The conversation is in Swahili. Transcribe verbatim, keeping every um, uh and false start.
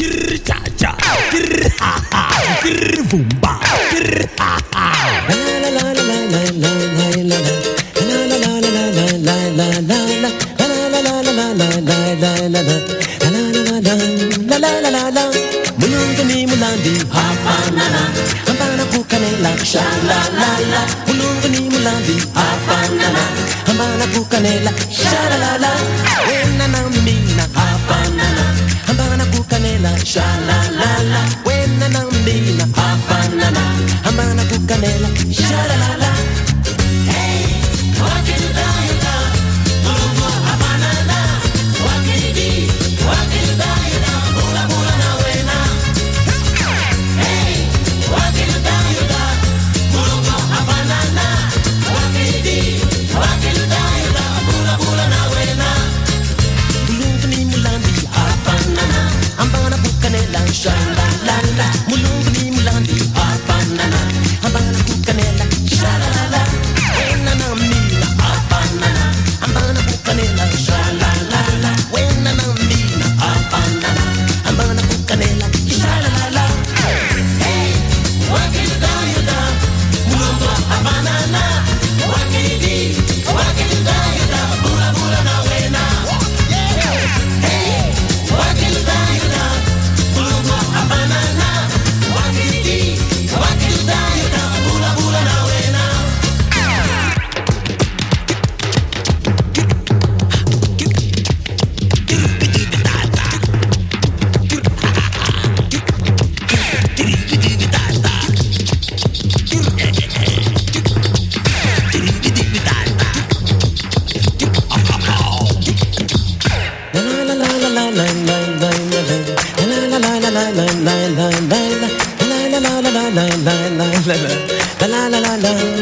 Grr cha cha, grr ha ha, grr boom ba, grr ha ha. La la la la la la la la la. La la la la la la la la la la. La la la la la la la la la la. La la la la la la la la. Mulungu ni mulandi hafanana, ambana kukanela sha la la la. Mulungu ni mulandi hafanana, ambana kukanela sha la la la. Wena na mina hafanana, ambana kukanela sha la la la. Wena na mina hafanana, ambana kukanela sha la la la. Hey, wakida yuda, mulungu hafanana, wakidi, wakida yuda, bula bula na wena. Hey, wakida yuda, mulungu hafanana, wakidi, wakida yuda, bula bula na wena. Mulungu ni mulandi hafanana, ambana kukanela sha la la la. Mulungu ni mulandi hafanana, ambana kukanela sha la la la. Wena na mina hafanana, ambana kukanela sha la la la. Wena na mina hafanana, ambana kukanela sha la la la. Hey, wakida yuda, mulungu hafanana, wakidi, wakida yuda, bula bula na wena. Hey, wakida yuda, mulungu hafanana, wakidi, wakida yuda, bula bula na wena. La la la la la